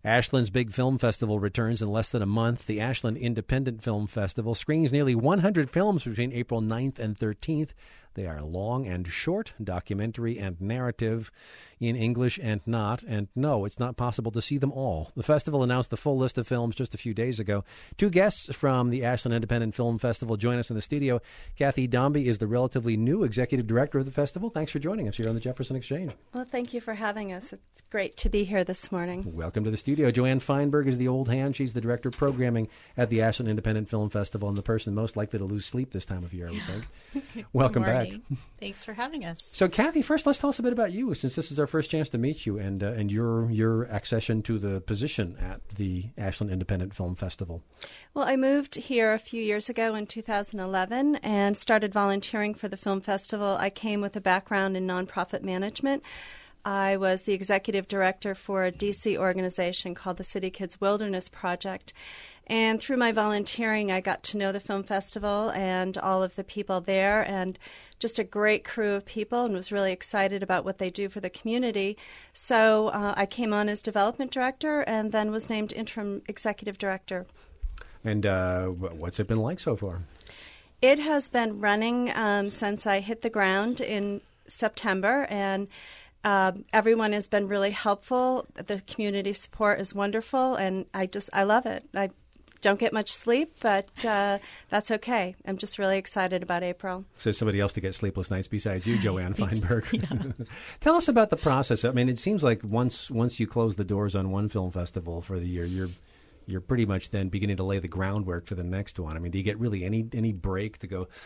Ashland's big film festival returns in less than a month. The Ashland Independent Film Festival screens nearly 100 films between April 9th and 13th. They are long and short, documentary and narrative, in English and not. And no, it's not possible to see them all. The festival announced the full list of films just a few days ago. Two guests from the Ashland Independent Film Festival join us in the studio. Kathy Dombey is the relatively new executive director of the festival. Thanks for joining us here on the Jefferson Exchange. Well, thank you for having us. It's great to be here this morning. Welcome to the studio. Joanne Feinberg is the old hand. She's the director of programming at the Ashland Independent Film Festival and the person most likely to lose sleep this time of year, I would think. Welcome back. Thanks for having us. So, Kathy, first let's tell us a bit about you, since this is our first chance to meet you and your accession to the position at the Ashland Independent Film Festival. Well, I moved here a few years ago in 2011 and started volunteering for the film festival. I came with a background in nonprofit management. I was the executive director for a DC organization called the City Kids Wilderness Project. And through my volunteering, I got to know the film festival and all of the people there, and just a great crew of people, and was really excited about what they do for the community. So I came on as development director and then was named interim executive director. And what's it been like so far? It has been running since I hit the ground in September, and everyone has been really helpful. The community support is wonderful, and I love it. I don't get much sleep, but that's okay. I'm just really excited about April. So somebody else to get sleepless nights besides you, Joanne Feinberg. Tell us about the process. I mean, it seems like once you close the doors on one film festival for the year, you're pretty much then beginning to lay the groundwork for the next one. I mean, do you get really any break to go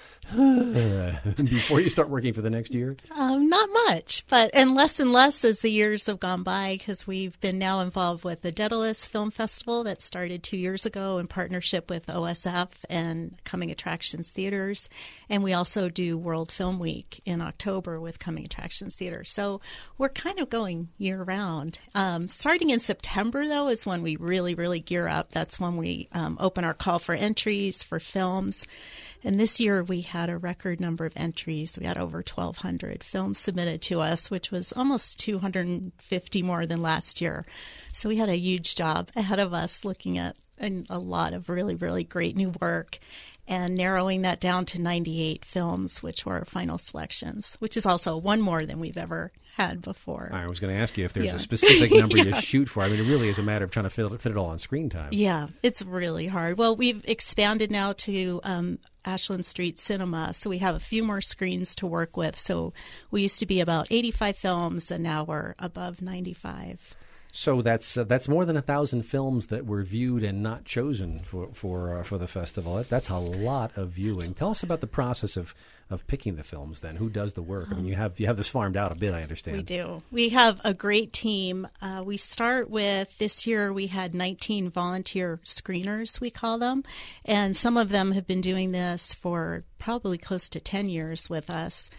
before you start working for the next year? Not much, and less as the years have gone by, because we've been now involved with the Daedalus Film Festival that started 2 years ago in partnership with OSF and Coming Attractions Theaters. And we also do World Film Week in October with Coming Attractions Theater. So we're kind of going year round. Starting in September, though, is when we really, really gear up. That's when we open our call for entries for films. And this year we had a record number of entries. We had over 1,200 films submitted to us, which was almost 250 more than last year. So we had a huge job ahead of us looking at a lot of really, really great new work and narrowing that down to 98 films, which were our final selections, which is also one more than we've ever had before. I was going to ask you if there's a specific number you shoot for. I mean, it really is a matter of trying to fit it all on screen time. Yeah, it's really hard. Well, we've expanded now to Ashland Street Cinema, so we have a few more screens to work with. So we used to be about 85 films, and now we're above 95. So that's more than 1,000 films that were viewed and not chosen for the festival. That's a lot of viewing. Tell us about the process of picking the films. Then, who does the work? I mean, you have this farmed out a bit, I understand. We do. We have a great team. We start with, this year we had 19 volunteer screeners, we call them, and some of them have been doing this for probably close to 10 years with us.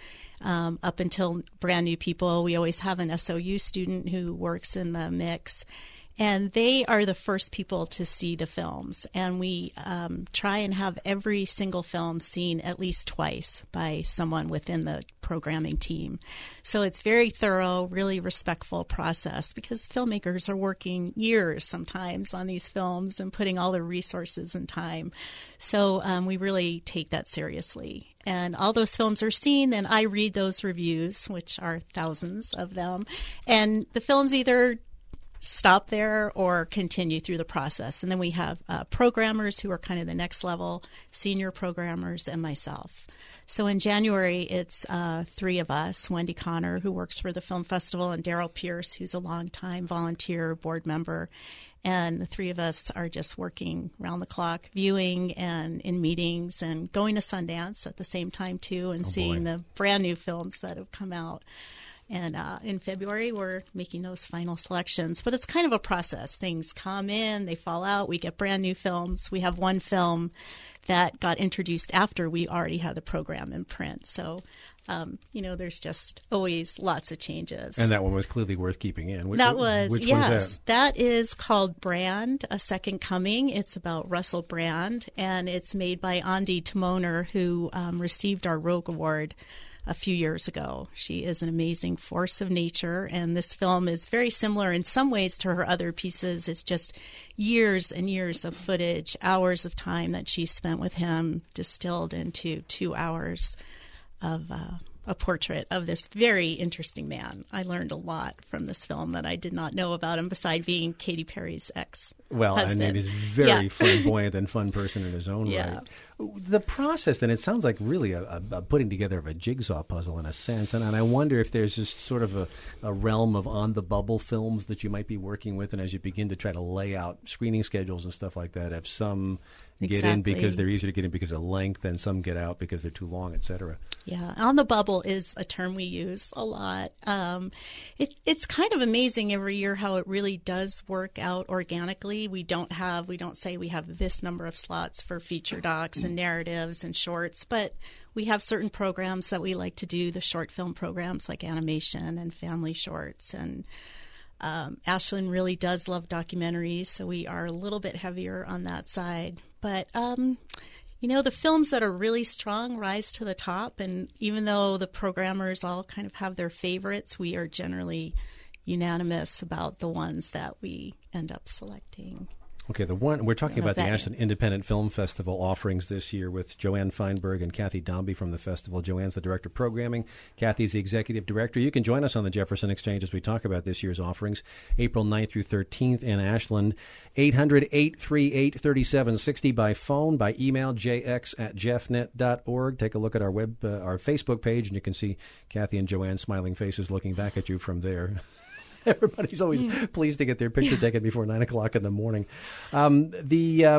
Up until brand new people. We always have an SOU student who works in the mix, and they are the first people to see the films. And we try and have every single film seen at least twice by someone within the programming team. So it's very thorough, really respectful process, because filmmakers are working years sometimes on these films and putting all their resources and time. So we really take that seriously. And all those films are seen, then I read those reviews, which are thousands of them. And the films either stop there or continue through the process. And then we have programmers who are kind of the next level, senior programmers, and myself. So in January, it's three of us, Wendy Connor, who works for the film festival, and Daryl Pierce, who's a longtime volunteer board member. And the three of us are just working around the clock, viewing and in meetings and going to Sundance at the same time, too, and seeing the brand new films that have come out. And in February, we're making those final selections. But it's kind of a process. Things come in, they fall out. We get brand new films. We have one film that got introduced after we already had the program in print. So, there's just always lots of changes. And that one was clearly worth keeping in. Which That was that is called Brand, A Second Coming. It's about Russell Brand, and it's made by Andi Timoner, who received our Rogue Award a few years ago. She is an amazing force of nature, and this film is very similar in some ways to her other pieces. It's just years and years of footage, hours of time that she spent with him, distilled into 2 hours of a portrait of this very interesting man. I learned a lot from this film that I did not know about him, beside being Katy Perry's ex-husband. Well, I mean, he's very flamboyant and fun person in his own right. The process, and it sounds like really a putting together of a jigsaw puzzle in a sense, and I wonder if there's just sort of a realm of on-the-bubble films that you might be working with, and as you begin to try to lay out screening schedules and stuff like that, if some get in because they're easier to get in because of length, and some get out because they're too long, etc. Yeah, on the bubble is a term we use a lot. It's kind of amazing every year how it really does work out organically. We don't say we have this number of slots for feature docs and narratives and shorts, but we have certain programs that we like to do, the short film programs like animation and family shorts. And Ashlyn really does love documentaries, so we are a little bit heavier on that side. But, the films that are really strong rise to the top, and even though the programmers all kind of have their favorites, we are generally unanimous about the ones that we end up selecting. Okay, the one we're talking about, the Ashland Independent Film Festival offerings this year with Joanne Feinberg and Kathy Dombey from the festival. Joanne's the director of programming. Kathy's the executive director. You can join us on the Jefferson Exchange as we talk about this year's offerings, April 9th through 13th in Ashland. 800-838-3760 by phone, by email, jx@jeffnet.org. Take a look at our our Facebook page, and you can see Kathy and Joanne's smiling faces looking back at you from there. Everybody's always pleased to get their picture taken before 9 o'clock in the morning. Some of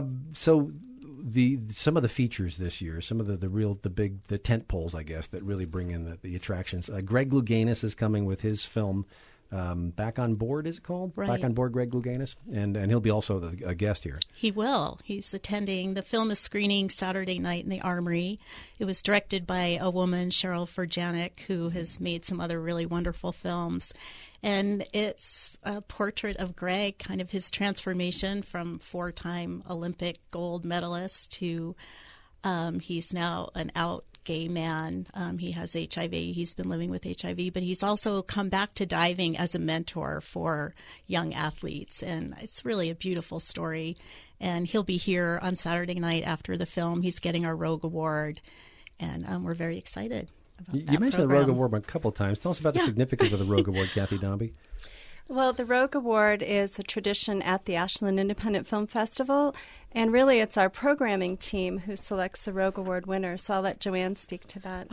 the features this year, some of the tent poles, I guess, that really bring in the attractions. Greg Louganis is coming with his film Back on Board, is it called? Right. Back on Board, Greg Louganis, and he'll be also a guest here. He will. He's attending. The film is screening Saturday night in the Armory. It was directed by a woman, Cheryl Furjanic, who has made some other really wonderful films. And it's a portrait of Greg, kind of his transformation from 4-time Olympic gold medalist to he's now an out gay man. He has HIV. He's been living with HIV, but he's also come back to diving as a mentor for young athletes. And it's really a beautiful story. And he'll be here on Saturday night after the film. He's getting our Rogue Award, and we're very excited. You mentioned the Rogue Award a couple of times. Tell us about the significance of the Rogue Award, Kathy Dombey. Well, the Rogue Award is a tradition at the Ashland Independent Film Festival, and really it's our programming team who selects the Rogue Award winner, so I'll let Joanne speak to that.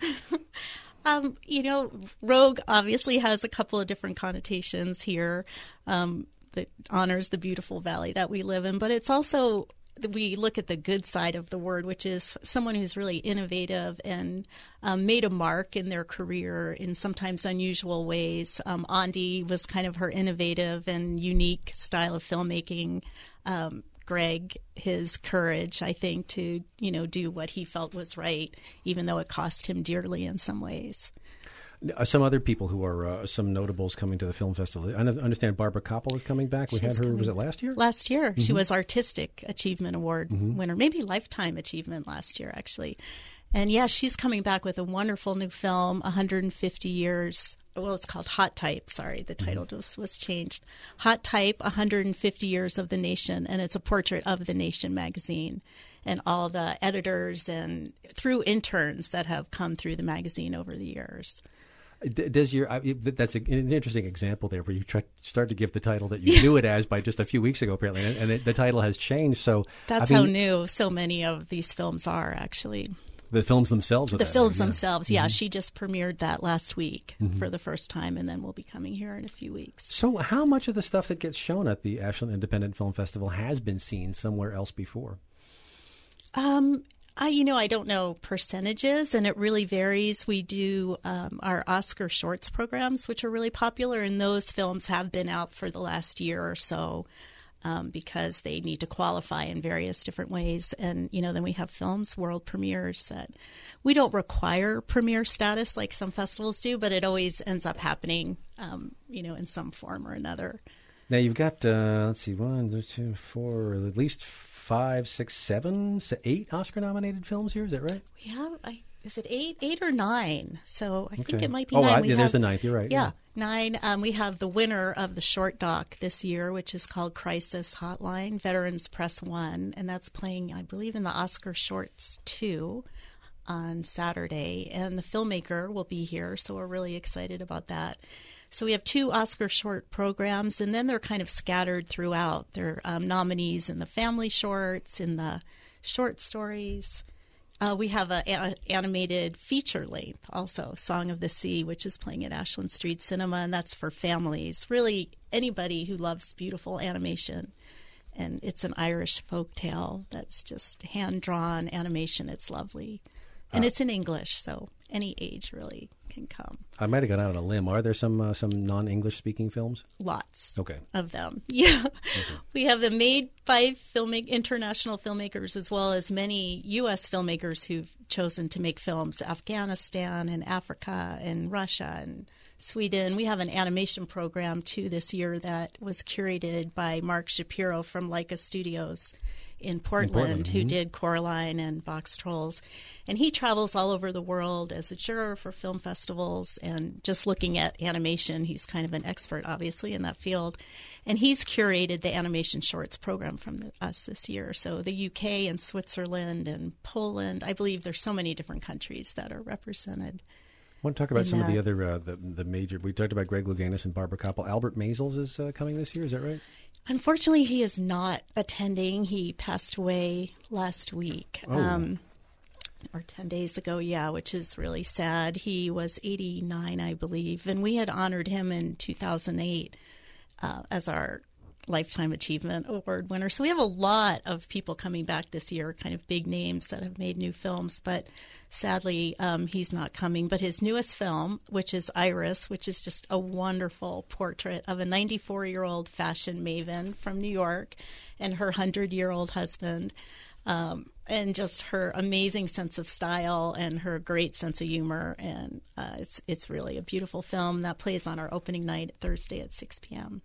Rogue obviously has a couple of different connotations here that honors the beautiful valley that we live in, but it's also, we look at the good side of the word, which is someone who's really innovative and made a mark in their career in sometimes unusual ways. Andi was kind of her innovative and unique style of filmmaking. Greg, his courage, I think, to do what he felt was right, even though it cost him dearly in some ways. Some other people who are some notables coming to the film festival. I understand Barbara Koppel is coming back. We had her, was it last year? Last year. Mm-hmm. She was Artistic Achievement Award winner, maybe Lifetime Achievement last year, actually. And yeah, she's coming back with a wonderful new film, 150 Years. Well, it's called Hot Type. Sorry, the title was changed. Hot Type, 150 Years of the Nation. And it's a portrait of the Nation magazine and all the editors and through interns that have come through the magazine over the years. Does that's an interesting example there, where you start to give the title that you knew it as by just a few weeks ago, apparently, and the title has changed. So that's how new so many of these films are, actually. The films themselves? Themselves, yeah. She just premiered that last week for the first time, and then we'll be coming here in a few weeks. So how much of the stuff that gets shown at the Ashland Independent Film Festival has been seen somewhere else before? I don't know percentages, and it really varies. We do our Oscar Shorts programs, which are really popular, and those films have been out for the last year or so because they need to qualify in various different ways. And, then we have films, world premieres, that we don't require premiere status like some festivals do, but it always ends up happening, in some form or another. Now, you've got, 1, 2, 4, at least 5, 6, 7, 8 Oscar-nominated films here. Is that right? Yeah, is it 8 or 9? So I think it might be Oh, 9. there's the 9th. You're right. Yeah, 9. We have the winner of the short doc this year, which is called Crisis Hotline, Veterans Press 1, and that's playing, I believe, in the Oscar Shorts 2 on Saturday. And the filmmaker will be here, so we're really excited about that. So we have 2 Oscar short programs, and then they're kind of scattered throughout. They're nominees in the family shorts, in the short stories. We have an animated feature length also, Song of the Sea, which is playing at Ashland Street Cinema, and that's for families. Really, anybody who loves beautiful animation. And it's an Irish folktale that's just hand-drawn animation. It's lovely. And it's in English, so any age really can come. I might have gone out on a limb. Are there some non-English speaking films? Lots Okay. of them. Yeah. Okay. We have them made by international filmmakers as well as many U.S. filmmakers who've chosen to make films, Afghanistan and Africa and Russia and Sweden. We have an animation program, too, this year that was curated by Mark Shapiro from Leica Studios in Portland, who did Coraline and Box Trolls. And he travels all over the world as a juror for film festivals and just looking at animation. He's kind of an expert, obviously, in that field. And he's curated the animation shorts program from us this year. So the UK and Switzerland and Poland, I believe there's so many different countries that are represented. I want to talk about some of the other, the major, we talked about Greg Louganis and Barbara Koppel. Albert Maysles is coming this year, is that right? Unfortunately, he is not attending. He passed away last week, or 10 days ago, which is really sad. He was 89, I believe, and we had honored him in 2008 as our Lifetime Achievement Award winner. So we have a lot of people coming back this year, kind of big names that have made new films, but sadly he's not coming. But his newest film, which is Iris, which is just a wonderful portrait of a 94-year-old fashion maven from New York and her 100-year-old husband, and just her amazing sense of style and her great sense of humor. And it's really a beautiful film that plays on our opening night Thursday at 6 p.m.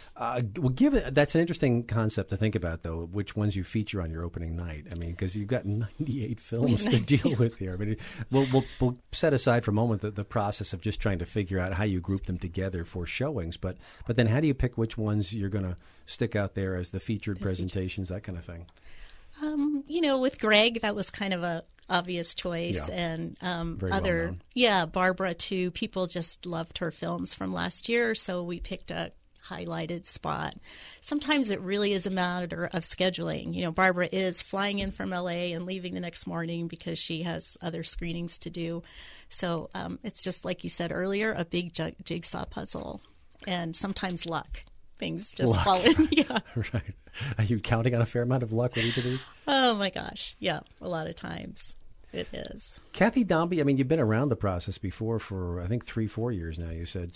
That's an interesting concept to think about, though, which ones you feature on your opening night. I mean, because you've got 98 films to deal with here. I mean, we'll set aside for a moment the process of just trying to figure out how you group them together for showings. But then how do you pick which ones you're going to stick out there as the featured presentations, that kind of thing? With Greg, that was kind of a obvious choice, and Barbara too. People just loved her films from last year, so we picked a highlighted spot. Sometimes it really is a matter of scheduling. Barbara is flying in from LA and leaving the next morning because she has other screenings to do. So it's just like you said earlier, a big jigsaw puzzle, and sometimes luck. Things just fall in. Yeah. Right. Are you counting on a fair amount of luck with each of these? Oh, my gosh. Yeah, a lot of times it is. Kathy Dombey, I mean, you've been around the process before for, I think, 3-4 years now, you said.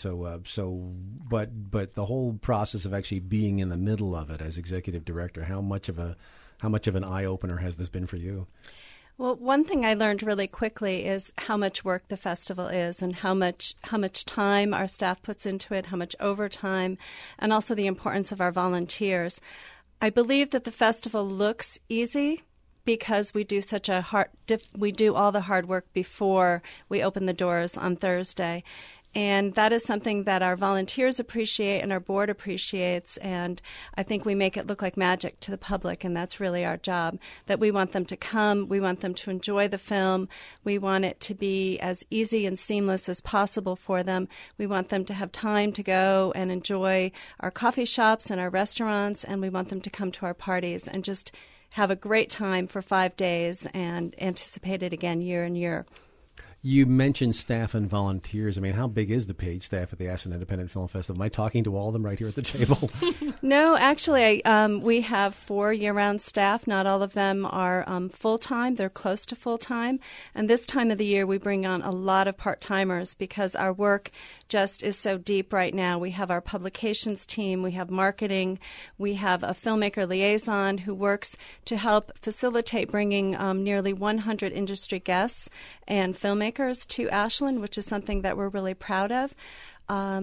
But the whole process of actually being in the middle of it as executive director, how much of an eye-opener has this been for you? Well, one thing I learned really quickly is how much work the festival is and how much time our staff puts into it, how much overtime, and also the importance of our volunteers. I believe that the festival looks easy because we do we do all the hard work before we open the doors on Thursday. And that is something that our volunteers appreciate and our board appreciates, and I think we make it look like magic to the public, and that's really our job, that we want them to come, we want them to enjoy the film, we want it to be as easy and seamless as possible for them, we want them to have time to go and enjoy our coffee shops and our restaurants, and we want them to come to our parties and just have a great time for 5 days and anticipate it again year and year. You mentioned staff and volunteers. I mean, how big is the paid staff at the Ashland Independent Film Festival? Am I talking to all of them right here at the table? No, actually, we have 4 year-round staff. Not all of them are full-time. They're close to full-time. And this time of the year, we bring on a lot of part-timers because our work just is so deep right now. We have our publications team. We have marketing. We have a filmmaker liaison who works to help facilitate bringing nearly 100 industry guests and filmmakers to Ashland, which is something that we're really proud of.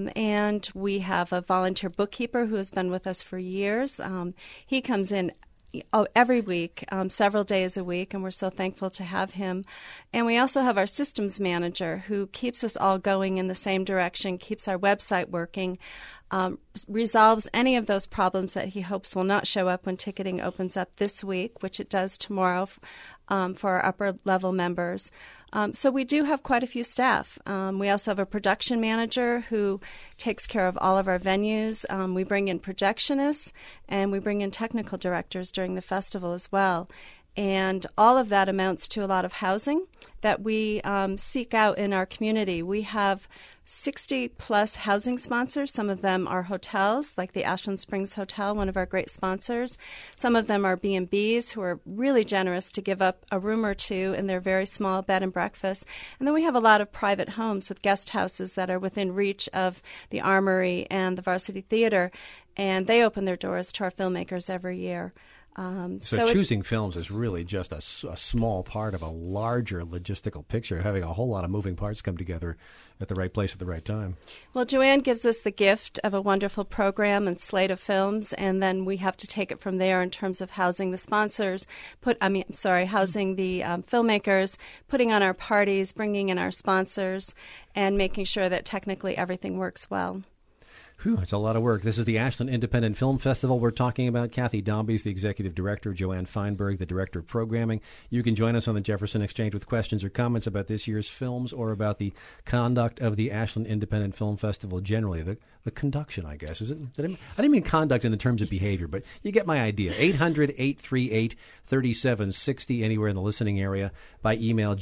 And we have a volunteer bookkeeper who has been with us for years. He comes in every week, several days a week, and we're so thankful to have him. And we also have our systems manager who keeps us all going in the same direction, keeps our website working, resolves any of those problems that he hopes will not show up when ticketing opens up this week, which it does tomorrow for our upper level members. So we do have quite a few staff. We also have a production manager who takes care of all of our venues. We bring in projectionists, and we bring in technical directors during the festival as well. And all of that amounts to a lot of housing that we seek out in our community. We have 60-plus housing sponsors. Some of them are hotels, like the Ashland Springs Hotel, one of our great sponsors. Some of them are B&Bs who are really generous to give up a room or two in their very small bed and breakfast. And then we have a lot of private homes with guest houses that are within reach of the Armory and the Varsity Theater, and they open their doors to our filmmakers every year. So choosing films is really just a small part of a larger logistical picture, having a whole lot of moving parts come together at the right place at the right time. Well, Joanne gives us the gift of a wonderful program and slate of films, and then we have to take it from there in terms of housing the sponsors, housing the filmmakers, putting on our parties, bringing in our sponsors, and making sure that technically everything works well. Whew, it's a lot of work. This is the Ashland Independent Film Festival we're talking about. Kathy Dombey is the executive director, Joanne Feinberg, the director of programming. You can join us on the Jefferson Exchange with questions or comments about this year's films or about the conduct of the Ashland Independent Film Festival generally. The conduction, I guess. Is it? I didn't mean conduct in the terms of behavior, but you get my idea. 800-838-3760, anywhere in the listening area, by email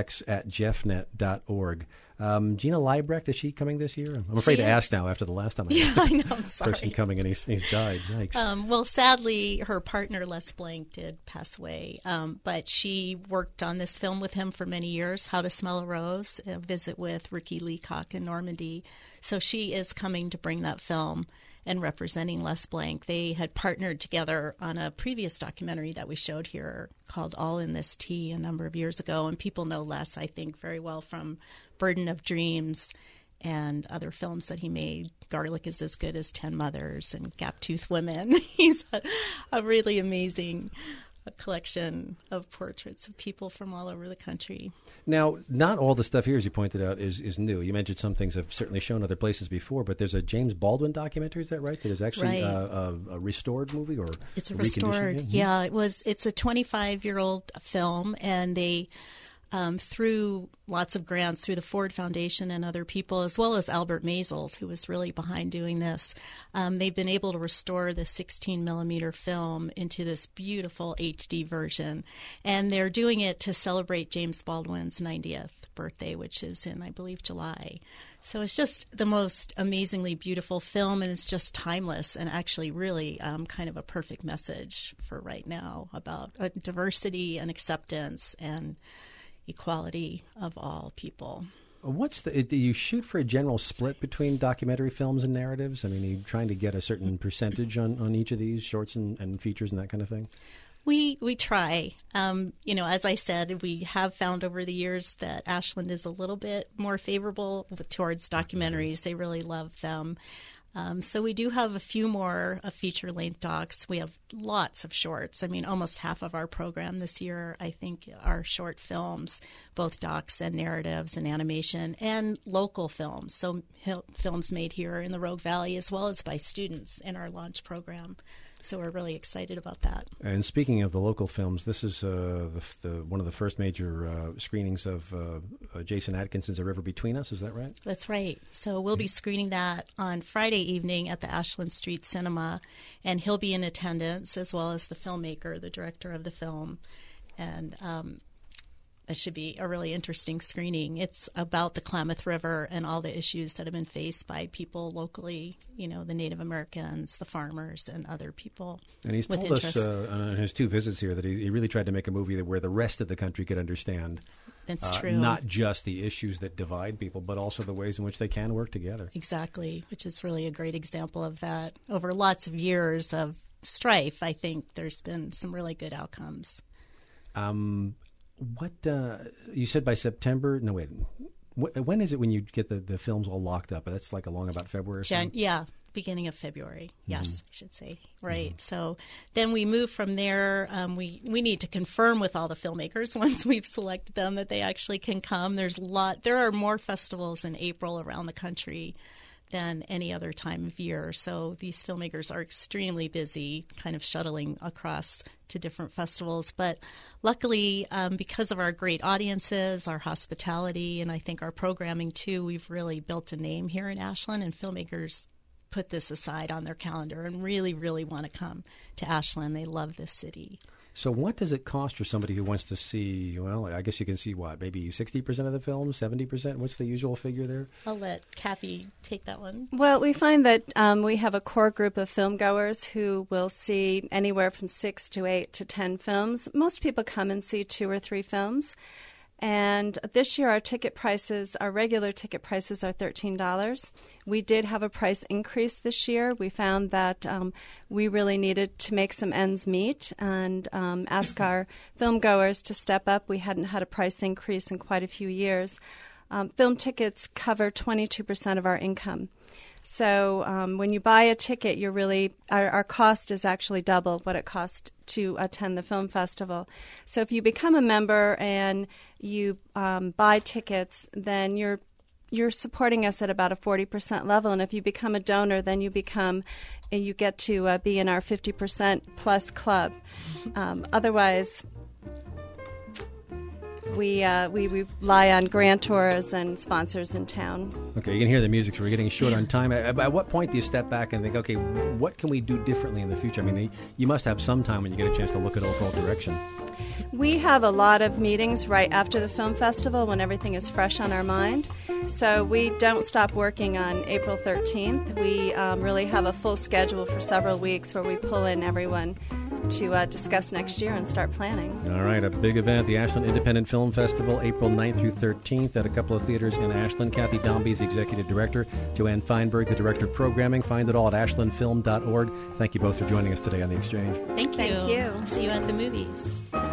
jx@jeffnet.org. Gina Liebrecht, is she coming this year? I'm afraid to ask now after the last time I know, I'm sorry. Person coming and he's died. Yikes. Well, sadly, her partner, Les Blank, did pass away, but she worked on this film with him for many years, How to Smell a Rose, a visit with Ricky Leacock in Normandy. So she is coming to bring that film and representing Les Blank. They had partnered together on a previous documentary that we showed here called All in This Tea a number of years ago, and people know Les, I think, very well from Burden of Dreams and other films that he made. Garlic is as Good as 10 Mothers and Gap-Toothed Women. He's a really amazing collection of portraits of people from all over the country. Now, not all the stuff here, as you pointed out, is new. You mentioned some things have certainly shown other places before, but there's a James Baldwin documentary, is that right? That is actually a restored movie, or it's a restored. Yeah, it's a 25-year-old film, and they through lots of grants through the Ford Foundation and other people, as well as Albert Maysles, who was really behind doing this. They've been able to restore the 16-millimeter film into this beautiful HD version, and they're doing it to celebrate James Baldwin's 90th birthday, which is in, I believe, July. So it's just the most amazingly beautiful film, and it's just timeless and actually really kind of a perfect message for right now about diversity and acceptance and equality of all people. Do you shoot for a general split between documentary films and narratives? I mean, are you trying to get a certain percentage on each of these, shorts and features and that kind of thing? We try. As I said, we have found over the years that Ashland is a little bit more favorable towards documentaries. They really love them. So we do have a few more feature-length docs. We have lots of shorts. I mean, almost half of our program this year, I think, are short films, both docs and narratives and animation, and local films. So films made here in the Rogue Valley, as well as by students in our launch program. So we're really excited about that. And speaking of the local films, this is one of the first major screenings of Jason Atkinson's A River Between Us. Is that right? That's right. So we'll be screening that on Friday evening at the Ashland Street Cinema, and he'll be in attendance, as well as the filmmaker, the director of the film. And it should be a really interesting screening. It's about the Klamath River and all the issues that have been faced by people locally, the Native Americans, the farmers, and other people. And he's told us on his 2 visits here that he really tried to make a movie where the rest of the country could understand. That's true. Not just the issues that divide people, but also the ways in which they can work together. Exactly, which is really a great example of that. Over lots of years of strife, I think there's been some really good outcomes. What you said by September? No, wait. When is it when you get the films all locked up? That's like along about February or something? Beginning of February, yes, I should say. Right. So then we move from there. We need to confirm with all the filmmakers once we've selected them that they actually can come. There are more festivals in April around the country than any other time of year. So these filmmakers are extremely busy kind of shuttling across to different festivals. But luckily, because of our great audiences, our hospitality, and I think our programming too, we've really built a name here in Ashland, and filmmakers put this aside on their calendar and really, really want to come to Ashland. They love this city. So what does it cost for somebody who wants to see, well, I guess you can see what, maybe 60% of the film, 70%? What's the usual figure there? I'll let Kathy take that one. Well, we find that we have a core group of filmgoers who will see anywhere from 6 to 8 to 10 films. Most people come and see 2 or 3 films. And this year, our regular ticket prices are $13. We did have a price increase this year. We found that we really needed to make some ends meet and ask our filmgoers to step up. We hadn't had a price increase in quite a few years. Film tickets cover 22% of our income. So when you buy a ticket, our cost is actually double what it costs to attend the film festival. So if you become a member and you buy tickets, then you're supporting us at about a 40% level. And if you become a donor, then you get to be in our 50% plus club. Otherwise, we rely on grantors and sponsors in town. Okay, you can hear the music, so we're getting short on time. At what point do you step back and think, okay, what can we do differently in the future? I mean, you must have some time when you get a chance to look at overall direction. We have a lot of meetings right after the film festival when everything is fresh on our mind. So we don't stop working on April 13th. We really have a full schedule for several weeks where we pull in everyone to discuss next year and start planning. All right, a big event, the Ashland Independent Film Festival, April 9th through 13th at a couple of theaters in Ashland. Kathy Dombey is the executive director. Joanne Feinberg, the director of programming. Find it all at ashlandfilm.org. Thank you both for joining us today on The Exchange. Thank you. Thank you. See you at the movies.